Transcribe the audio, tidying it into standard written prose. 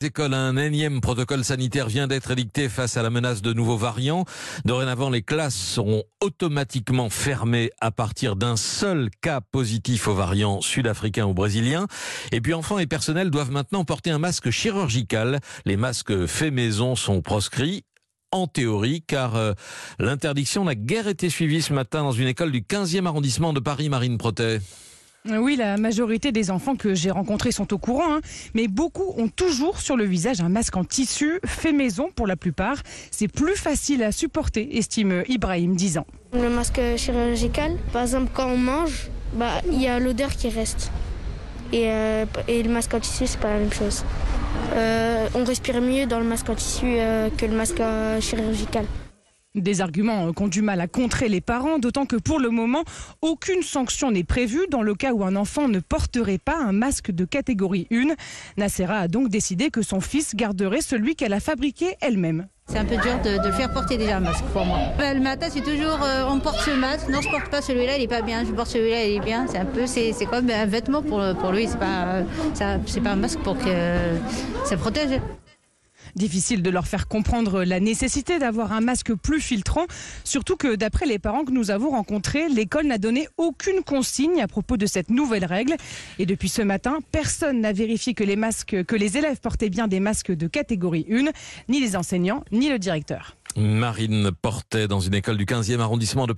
Écoles, un énième protocole sanitaire vient d'être édicté face à la menace de nouveaux variants. Dorénavant, les classes seront automatiquement fermées à partir d'un seul cas positif au variant sud-africain ou brésilien. Et puis enfants et personnel doivent maintenant porter un masque chirurgical. Les masques faits maison sont proscrits. En théorie, car l'interdiction n'a guère été suivie ce matin dans une école du 15e arrondissement de Paris, Marine Protet. Oui, la majorité des enfants que j'ai rencontrés sont au courant, mais beaucoup ont toujours sur le visage un masque en tissu, fait maison pour la plupart. C'est plus facile à supporter, estime Ibrahim, 10 ans. Le masque chirurgical, par exemple, quand on mange, il y a l'odeur qui reste. Et le masque en tissu, c'est pas la même chose. On respire mieux dans le masque en tissu que le masque chirurgical. Des arguments qui ont du mal à contrer les parents, d'autant que pour le moment, aucune sanction n'est prévue dans le cas où un enfant ne porterait pas un masque de catégorie 1. Nacera a donc décidé que son fils garderait celui qu'elle a fabriqué elle-même. C'est un peu dur de le faire porter déjà un masque pour moi. Le matin, c'est toujours on porte ce masque. Non, je porte pas celui-là, il est pas bien. Je porte celui-là, il est bien. C'est comme un vêtement pour lui. C'est pas un masque pour que ça protège. Difficile de leur faire comprendre la nécessité d'avoir un masque plus filtrant, surtout que d'après les parents que nous avons rencontrés, l'école n'a donné aucune consigne à propos de cette nouvelle règle. Et depuis ce matin, personne n'a vérifié que les élèves portaient bien des masques de catégorie 1, ni les enseignants, ni le directeur. Marine Protet dans une école du 15e arrondissement de